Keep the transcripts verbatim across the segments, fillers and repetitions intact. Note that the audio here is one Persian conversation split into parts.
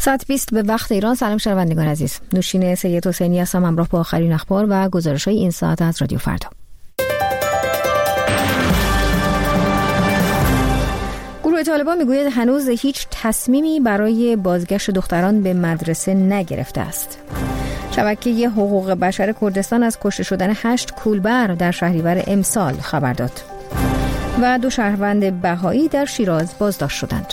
ساعت بیست به وقت ایران. سلام شنوندگان عزیز، نوشین سید حسینی هستم همراه با آخرین اخبار و گزارش‌های این ساعت از رادیو فردا. گروه طالبان میگوید هنوز هیچ تصمیمی برای بازگشت دختران به مدرسه نگرفته است. شبکه حقوق بشر کردستان از کشته شدن هشت کولبر در شهریور امسال خبر داد و دو شهروند بهایی در شیراز بازداشت شدند.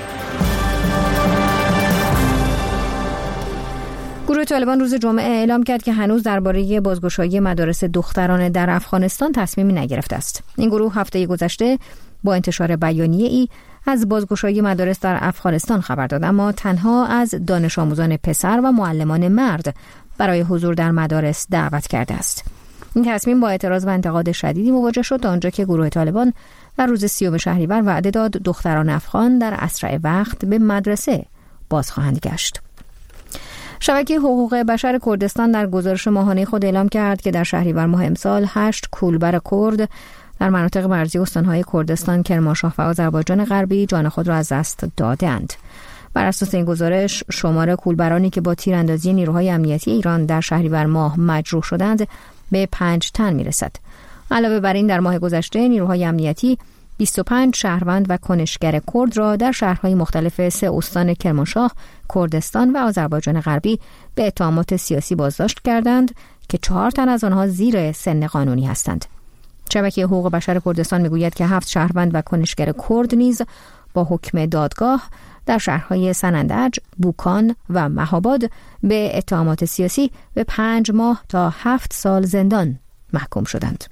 گروه طالبان روز جمعه اعلام کرد که هنوز درباره بازگشایی مدارس دختران در افغانستان تصمیمی نگرفته است. این گروه هفته گذشته با انتشار بیانیه‌ای از بازگشایی مدارس در افغانستان خبر داد، اما تنها از دانش آموزان پسر و معلمان مرد برای حضور در مدارس دعوت کرده است. این تصمیم با اعتراض و انتقاد شدیدی مواجه شد تا آنجا که گروه طالبان در روز سیوم شهریور وعده داد دختران افغان در اسرع وقت به مدرسه باز خواهند گشت. شبکه حقوق بشر کردستان در گزارش ماهانه خود اعلام کرد که در شهریور ماه امسال هشت کولبر کرد در مناطق مرزی استانهای کردستان، کرمانشاه و آذربایجان غربی جان خود را از دست دادند. بر اساس این گزارش شمار کولبرانی که با تیراندازی نیروهای امنیتی ایران در شهریور ماه مجروح شدند به پنج تن میرسد. علاوه بر این در ماه گذشته نیروهای امنیتی بیست و پنج شهروند و کنشگر کرد را در شهرهای مختلف سه استان کرمانشاه، کردستان و آذربایجان غربی به اتهامات سیاسی بازداشت کردند که چهار تن از آنها زیر سن قانونی هستند. شبکه حقوق بشر کردستان میگوید که هفت شهروند و کنشگر کرد نیز با حکم دادگاه در شهرهای سنندج، بوکان و مهاباد به اتهامات سیاسی به پنج ماه تا هفت سال زندان محکوم شدند.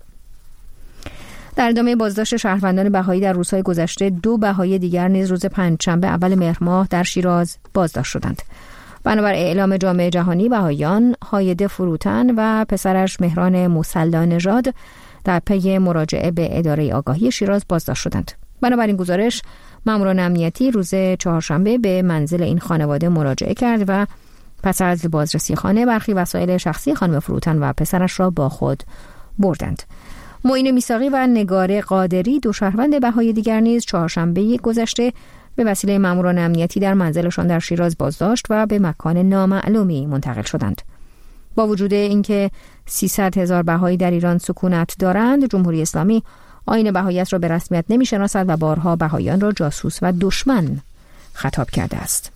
در ادامه بازداشت شهروندان بهایی در روزهای گذشته دو بهایی دیگر نیز روز پنجشنبه اول مهر ماه در شیراز بازداشت شدند. بنابر اعلام جامعه جهانی، بهاییان هایده فروتن و پسرش مهران مصلی نژاد در پی مراجعه به اداره آگاهی شیراز بازداشت شدند. بنابراین گزارش ماموران امنیتی روز چهارشنبه به منزل این خانواده مراجعه کرد و پس از بازرسی خانه برخی وسایل شخصی خانم فروتن و پسرش را با خود بردند. معین میثاقی و نگار قادری دو شهروند بهایی دیگر نیز چهارشنبه گذشته به وسیله ماموران امنیتی در منزلشان در شیراز بازداشت و به مکان نامعلومی منتقل شدند. با وجود اینکه سیصد هزار بهایی در ایران سکونت دارند، جمهوری اسلامی آیین بهاییت را به رسمیت نمی‌شناسد و بارها بهاییان را جاسوس و دشمن خطاب کرده است.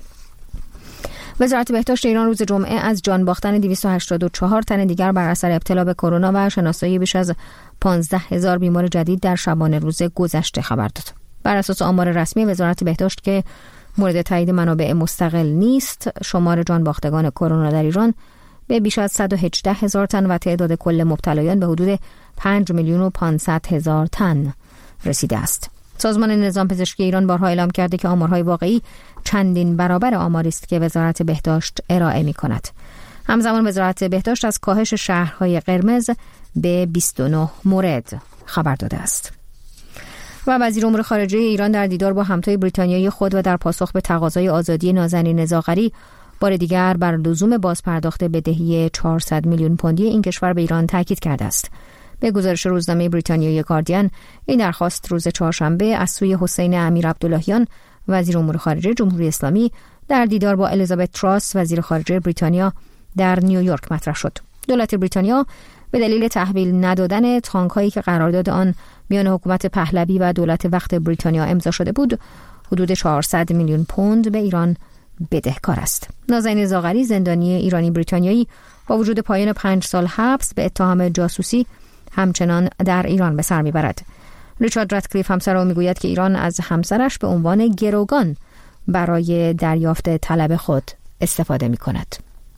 وزارت بهداشت ایران روز جمعه از جان باختن دویست و هشتاد و چهار تن دیگر بر اثر ابتلا به کرونا و شناسایی بیش از پانزده هزار بیمار جدید در شبانه روز گذشته خبر داد. بر اساس آمار رسمی وزارت بهداشت که مورد تایید منابع مستقل نیست، شمار جان باختگان کرونا در ایران به بیش از صد و هجده هزار تن و تعداد کل مبتلایان به حدود پنج میلیون و پانصد هزار تن رسیده است. سازمان نظام پزشکی ایران بارها اعلام کرده که آمارهای واقعی چندین برابر آماری است که وزارت بهداشت ارائه می کند. همزمان وزارت بهداشت از کاهش شهرهای قرمز به بیست و نه مورد خبر داده است. و وزیر امور خارجه ایران در دیدار با همتای بریتانیایی خود و در پاسخ به تقاضای آزادی نازنین زاغری بار دیگر بر لزوم بازپرداخت بدهی چهارصد میلیون پوندی این کشور به ایران تاکید کرده است. به گزارش روزنامه بریتانیایی گاردین، این درخواست روز چهارشنبه از سوی حسین امیر عبداللهیان وزیر امور خارجه جمهوری اسلامی در دیدار با الیزابت تراس وزیر خارجه بریتانیا در نیویورک مطرح شد. دولت بریتانیا به دلیل تحویل ندادن تانک‌هایی که قرارداد آن میان حکومت پهلوی و دولت وقت بریتانیا امضا شده بود، حدود چهارصد میلیون پوند به ایران بدهکار است. نازنین زاغری زندانی ایرانی بریتانیایی با وجود پایان پنج سال حبس به اتهام جاسوسی همچنان در ایران به سر میبرد. ریچارد راتکلیف همسر او میگوید که ایران از همسرش به عنوان گروگان برای دریافت طلب خود استفاده میکند.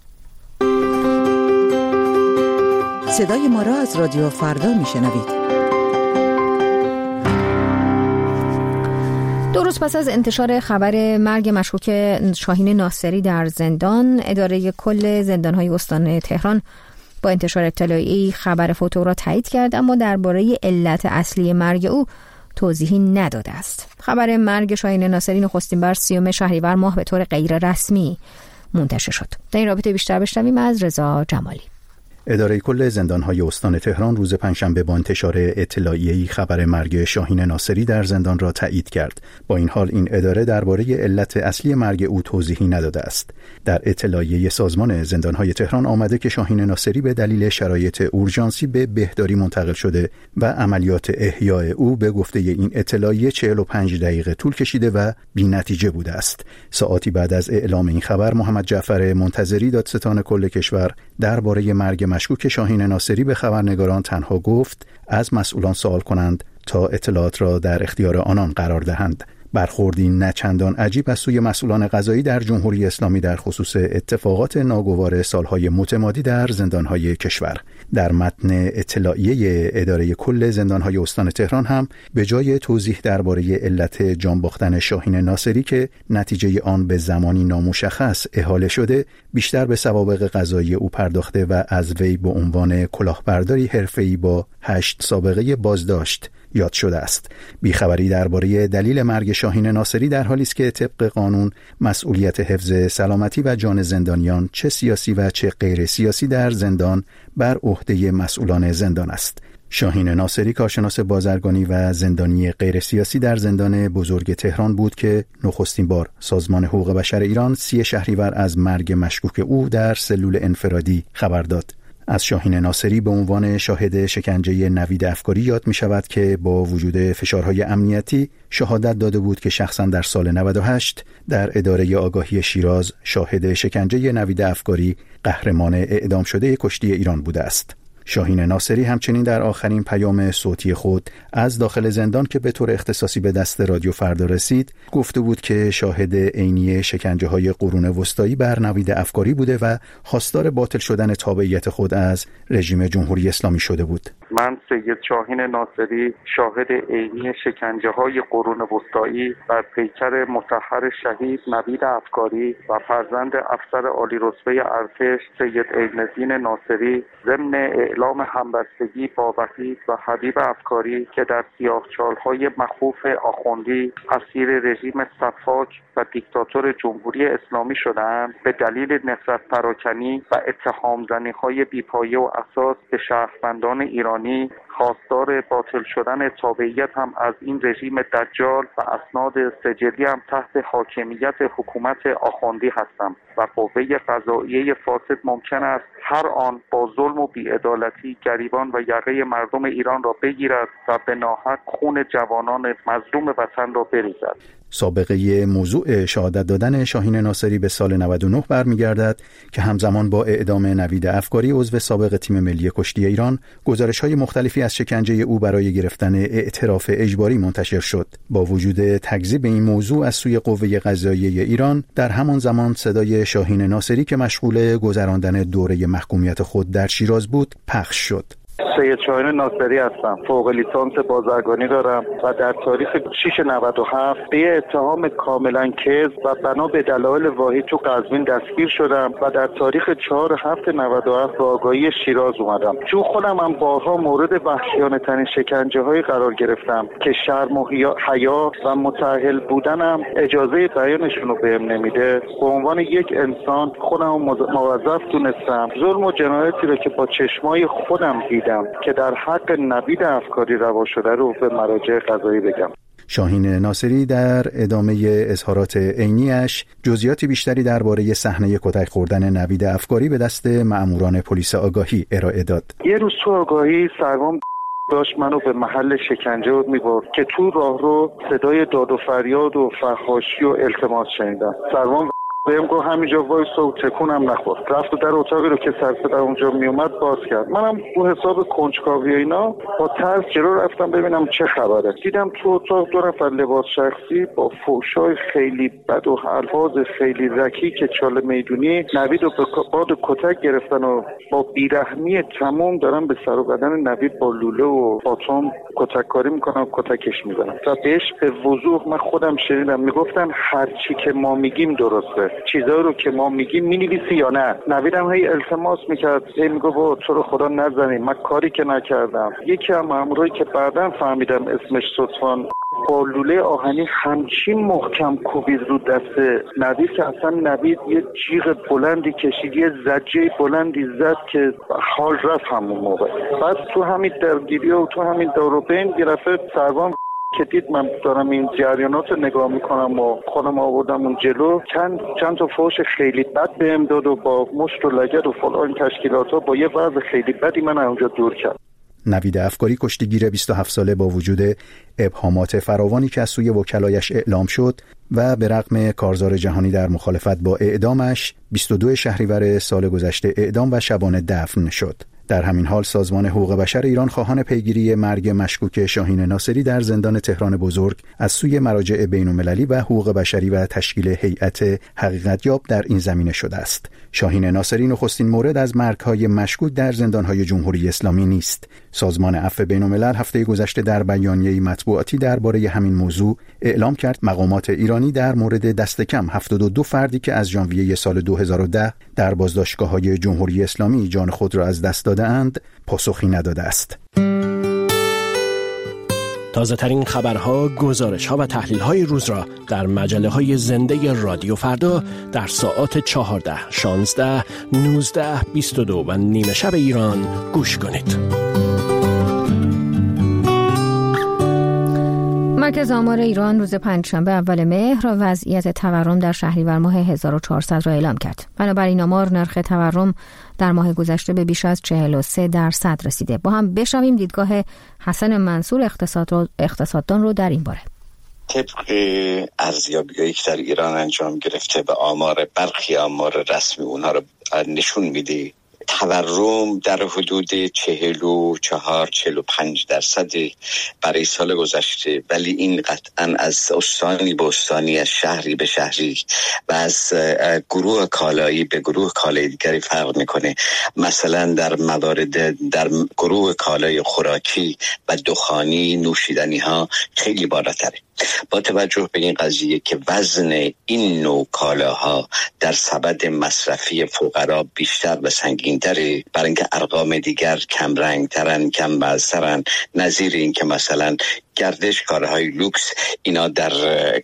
صدای ما را از رادیو فردا میشنوید. دو روز پس از انتشار خبر مرگ مشکوک شاهین ناصری در زندان، اداره کل زندان‌های استان تهران با انتشار اطلاعی خبر فوت او را تایید کرد، اما درباره علت اصلی مرگ او توضیحی نداده است. خبر مرگ شاهین ناصری نخستین بار سیوم شهریور ماه به طور غیر رسمی منتشر شد. در این رابطه بیشتر بشنویم از رضا جمالی. اداره کل زندان‌های استان تهران روز پنجشنبه با انتشار اطلاعیه‌ای خبر مرگ شاهین ناصری در زندان را تایید کرد. با این حال این اداره درباره علت اصلی مرگ او توضیحی نداده است. در اطلاعیه سازمان زندان‌های تهران آمده که شاهین ناصری به دلیل شرایط اورژانسی به بهداری منتقل شده و عملیات احیاء او به گفته این اطلاعیه چهل و پنج دقیقه طول کشیده و بی‌نتیجه بوده است. ساعاتی بعد از اعلام این خبر محمد جعفر منتظری دادستان کل کشور درباره مرگ مشکوک شاهین ناصری به خبرنگاران تنها گفت از مسئولان سوال کنند تا اطلاعات را در اختیار آنان قرار دهند. برخوردی نه چندان عجیب از سوی مسئولان قضایی در جمهوری اسلامی در خصوص اتفاقات ناگوار سالهای متمادی در زندانهای کشور. در متن اطلاعیه اداره کل زندانهای استان تهران هم به جای توضیح درباره علت جان باختن شاهین ناصری که نتیجه آن به زمانی نامشخص احاله شده، بیشتر به سوابق قضایی او پرداخته و از وی به عنوان کلاهبرداری حرفه‌ای با هشت سابقه بازداشت یاد شده است. بیخبری درباره دلیل مرگ شاهین ناصری در حالی است که طبق قانون مسئولیت حفظ سلامتی و جان زندانیان چه سیاسی و چه غیر سیاسی در زندان بر عهده مسئولان زندان است. شاهین ناصری کارشناس بازرگانی و زندانی غیر سیاسی در زندان بزرگ تهران بود که نخستین بار سازمان حقوق بشر ایران سی شهریور از مرگ مشکوک او در سلول انفرادی خبر داد. از شاهین ناصری به عنوان شاهد شکنجه نوید افکاری یاد می شود که با وجود فشارهای امنیتی شهادت داده بود که شخصا در سال نود و هشت در اداره آگاهی شیراز شاهد شکنجه نوید افکاری قهرمان اعدام شده کشتی ایران بوده است. شاهین ناصری همچنین در آخرین پیام صوتی خود از داخل زندان که به طور اختصاصی به دست رادیو فردا رسید گفته بود که شاهد عینی شکنجه‌های قرون وسطایی بر نوید افکاری بوده و خواستار باطل شدن تابعیت خود از رژیم جمهوری اسلامی شده بود. من سید شاهین ناصری شاهد عینی شکنجه‌های قرون وسطایی بر پیکر مطهر شهید نوید افکاری و فرزند افسر عالی رتبه ارتش سید عین‌الدین ناصری ضمن اعلام همبستگی با وحید و حبیب افکاری که در سیاهچال‌های مخوف آخوندی اسیر رژیم سفاک و دیکتاتور جمهوری اسلامی شدند، به دلیل نفرت پراکنی و اتهام زنی‌های بی‌پایه و اساس به شهروندان ایرانی خواستار باطل شدن تابعیت هم از این رژیم دجال و اسناد سجلی هم تحت حاکمیت حکومت آخوندی هستم و قوه قضاییه فاسد ممکن است هر آن با ظلم و بی‌عدالتی گریبان و یقه مردم ایران را بگیرد و به ناحق خون جوانان مظلوم وطن را بریزد. سابقه موضوع شهادت دادن شاهین ناصری به سال نود و نه برمیگردد که همزمان با اعدام نوید افکاری عضو سابق تیم ملی کشتی ایران گزارش‌های مختلفی از شکنجه او برای گرفتن اعتراف اجباری منتشر شد. با وجود تکذیب این موضوع از سوی قوه قضاییه ایران، در همان زمان صدای شاهین ناصری که مشغول گذراندن دوره محکومیت خود در شیراز بود پخش شد. سید شاهین ناصری هستم. فوق لیسانس بازرگانی دارم و در تاریخ شش نود و هفت به اتهام کاملا کذب و بنا به دلایل واهی تو قزوین دستگیر شدم و در تاریخ چهار هفت نود و هفت به آگاهی شیراز اومدم. چون خودم هم بارها مورد وحشیانه ترین شکنجه های قرار گرفتم که شرم و حیا و متأهل بودنم اجازه بیانشون رو بهم نمیده. به عنوان یک انسان خودم موظف دونستم ظلم و جنایتی رو که با چشمای خودم دیدم که در حق نوید افکاری روا شده رو به مراجع قضایی بگم. شاهین ناصری در ادامه اظهارات عینی‌اش جزئیات بیشتری درباره صحنه کتک خوردن نوید افکاری به دست مأموران پلیس آگاهی ارائه داد. یه روز تو آگاهی سروان داشت منو به محل شکنجه میبرد که تو راهرو صدای داد و فریاد و فحاشی و التماس شنیدم. سروان بهم گفت همینجا وایس و تکونم نخور. رفت و در اتاقی رو که سر صدا اونجا میومد باز کرد. منم رو حساب کنجکاوی اینا با ترس جلو رفتم ببینم چه خبره. دیدم تو اتاق دو نفر لباس شخصی با فحشای خیلی بد و الفاظ خیلی رکی که چاله میدونی نوید رو به باد کتک گرفتن و با بیرحمی تمام دارن به سر و بدن نوید با لوله و باتوم کتک کاری میکنن و کتکش میزنن. و بهش به وضوح من خودم شنیدم میگفتن هر چی که ما میگیم درسته. چیزایی رو که ما میگیم مینویسی یا نه. نویدم هی التماس میکرد، هی میگفت با تو رو خدا نزنی، من کاری که نکردم. یکی از مامورایی که بعداً فهمیدم اسمش صدفان با لوله آهنی همچین محکم کوبید رو دست نوید که اصلا نوید یه جیغ بلندی کشید، یه زجه بلندی زد که حال رفت همون موقع. بعد تو همین درگیری و تو همین دوربین گرفت سروان که دید من دارم این جریانات رو نگاه میکنم و خودم آوردم اون جلو، چند چند تا فوش خیلی بد بهم داد و با مشت و لگد و فلان تشکیلات ها با یه وضع خیلی بدی من اونجا دور کرد. نوید افکاری کشتیگیر بیست و هفت ساله با وجود ابهامات فراوانی که از سوی وکلایش اعلام شد و به رغم کارزار جهانی در مخالفت با اعدامش بیست و دو شهریور سال گذشته اعدام و شبانه دفن شد. در همین حال سازمان حقوق بشر ایران خواهان پیگیری مرگ مشکوک شاهین ناصری در زندان تهران بزرگ از سوی مراجع بین‌المللی و حقوق بشری و تشکیل هیئت حقیقتیاب در این زمینه شده است. شاهین ناصری نخستین مورد از مرگ‌های مشکوک در زندان‌های جمهوری اسلامی نیست. سازمان عفو بین‌الملل هفته گذشته در بیانیه‌ای مطبوعاتی درباره همین موضوع اعلام کرد مقامات ایرانی در مورد دست کم هفتاد و دو فردی که از ژانویه سال دو هزار و ده در بازداشتگاه‌های جمهوری اسلامی جان خود را از دست داده‌اند پاسخی نداده است. تازه ترین خبرها، گزارش‌ها و تحلیل‌های روز را در مجله‌های زنده رادیو فردا در ساعات چهارده، شانزده، نوزده، بیست و دو و نیمه شب ایران گوش کنید. مرکز آمار ایران روز پنجشنبه اول مهر وضعیت تورم در شهریور ماه هزار و چهارصد را اعلام کرد. بنابراین آمار نرخ تورم در ماه گذشته به بیش از چهل و سه درصد رسیده. با هم بشنویم دیدگاه حسن منصور اقتصاد رو اقتصاددان رو در این باره. طبق ارزیابی‌هایی که در ایران انجام گرفته و آمار برخی آمار رسمی اونها رو نشون میده، تورم در حدود چهل و چهار چهل و پنج درصدی برای سال گذشته، ولی این قطعا از استانی به استانی، از شهری به شهری و از گروه کالایی به گروه کالای دیگری فرق میکنه. مثلا در موارد در گروه کالای خوراکی و دخانی، نوشیدنی ها خیلی بالاتره. با توجه به این قضیه که وزن این نوع کالاها در سبد مصرفی فقرا بیشتر و سنگین‌تره، برای اینکه ارقام دیگر کم رنگ‌ترن، کم وزن‌ترن، نظیر این که مثلا گردش کارهای لوکس اینا در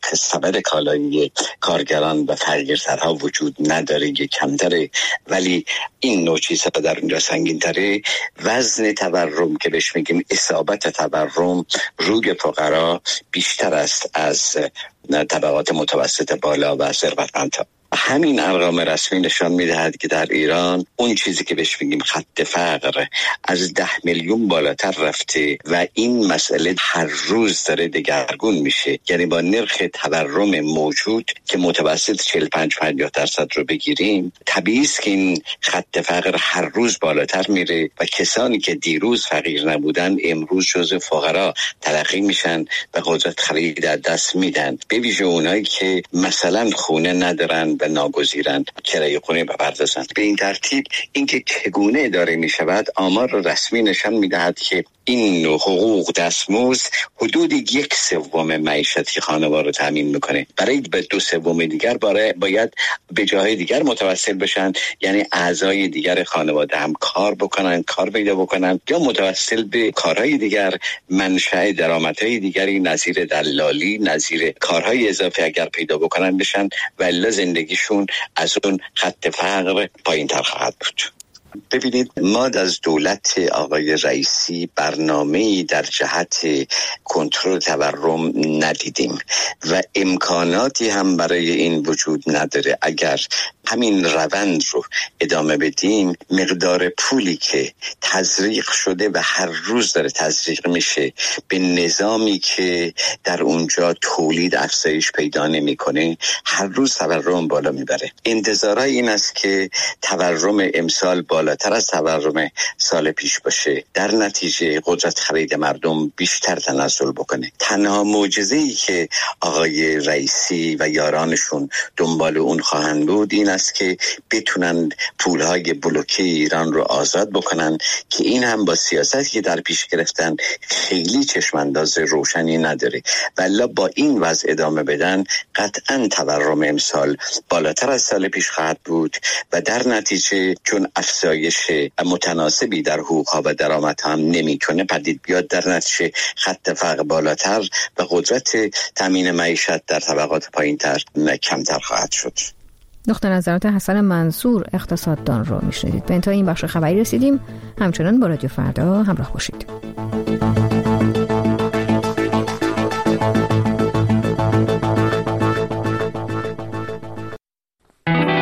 سبد کالایی کارگران و فقیرترها وجود نداره، یک کمتره، ولی این نوع چیزها در اونجا سنگین‌تره. وزن تورم که بهش میگیم اصابت تورم روی فقرا بیشتر است از طبقات متوسط بالا و ثروتمندها. همین ارقام رسمی نشان میدهد که در ایران اون چیزی که بهش میگیم خط فقر از ده میلیون بالاتر رفته و این مسئله هر روز داره دگرگون میشه. یعنی با نرخ تورم موجود که متوسط چهل و پنج پنجاه درصد رو بگیریم، طبیعی است که این خط فقر هر روز بالاتر میره و کسانی که دیروز فقیر نبودن امروز جزو فقرا تلقی میشن و قدرت خرید در دست میدن. به ویژه اونایی که مثلا خونه ندارن و ناگزیرن کرایه خونه بپردازن. به این ترتیب اینکه چگونه اداره می شود، آمار رسمی نشان می دهد که این حقوق دستمزد حدود یک سوم معیشتی خانواده رو تامین میکنه. برای به دو سوم دیگر برای باید به جاهای دیگر متوسل بشن، یعنی اعضای دیگر خانواده هم کار بکنن، کار پیدا بکنن، یا متوسل به کارهای دیگر، منشأ درآمدهای دیگری نظیر دلالی، نظیر کارهای اضافه اگر پیدا بکنن بشن، ولی زندگیشون از اون خط فقر پایین‌تر خواهد بود. ببینید، ما از دولت آقای رئیسی برنامه‌ای در جهت کنترل تورم ندیدیم و امکاناتی هم برای این وجود نداره. اگر همین روند رو ادامه بدیم، مقدار پولی که تزریق شده و هر روز داره تزریق میشه به نظامی که در اونجا تولید افزایش پیدا نمیکنه، هر روز تورم بالا میبره. انتظارای این است که تورم امسال بالاتر از تورم سال پیش باشه، در نتیجه قدرت خرید مردم بیشتر تنزل بکنه. تنها معجزه‌ای که آقای رئیسی و یارانشون دنبال اون خواهند بود این است که بتونن پولهای بلوکه ایران رو آزاد بکنن که این هم با سیاستی که در پیش گرفتن خیلی چشمانداز روشنی نداره. ولی با این وضع ادامه بدن قطعا تورم امسال بالاتر از سال پیش خواهد بود و در نتیجه چون افزایش متناسبی در حقوق‌ها و درآمدها هم نمی‌کنه پدید بیاد، در نتیجه خط فقر بالاتر و قدرت تامین معیشت در طبقات پایین‌تر کمتر خواهد شد. نقطه نظرات حسن منصور اقتصاددان رو میشنیدید. به انتهای این بخش خبری رسیدیم. همچنان با رادیو فردا همراه باشید.